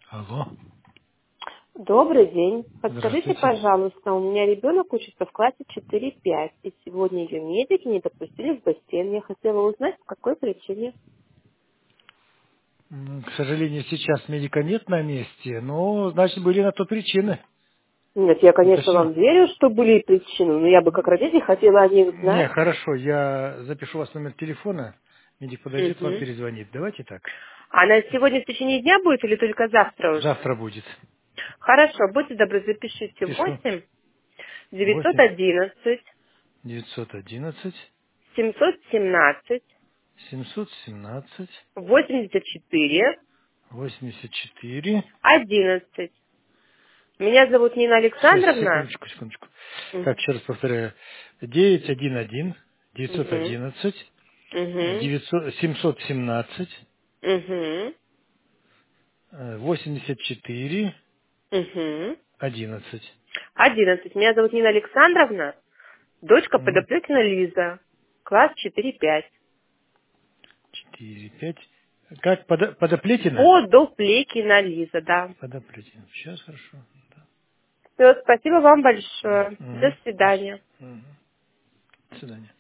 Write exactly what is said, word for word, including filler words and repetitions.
Алло. Добрый день. Подскажите, Здравствуйте. пожалуйста, у меня ребенок учится в классе четыре-пять, и сегодня ее медики не допустили в бассейн. Я хотела узнать, по какой причине. М, К сожалению, сейчас медика нет на месте, но, значит, были на то причины. Нет, я, конечно, Уточню. вам верю, что были причины, но я бы как родитель хотела о них Не, знать. хорошо, я запишу вас номер телефона, медик подойдет, вам Мгм. перезвонит. Давайте так. Она сегодня в течение дня будет или только завтра уже? Завтра будет. Хорошо, будьте добры, запишите. Пишу. восемь девятьсот Восемь одиннадцать девятьсот одиннадцать семьсот семнадцать семьсот семнадцать восемьдесят четыре восемьдесят четыре. одиннадцать. Меня зовут Нина Сейчас, Александровна. секундочку, секундочку. Так, Мгм. еще раз повторяю. девятьсот одиннадцать девятьсот Мгм. одиннадцать Угу. девятьсот семьсот семнадцать Угу. э, восемьдесят четыре Угу. одиннадцать. Одиннадцать. Меня зовут Нина Александровна, дочка М, Подоплёкина Лиза, класс четыре-пять. четыре, пять. Как подо- подоплетина? Подоплёкина Лиза, да. Подоплетина. Сейчас хорошо. Да. Все, спасибо вам большое. До Мгм. свидания. Мгм. До свидания.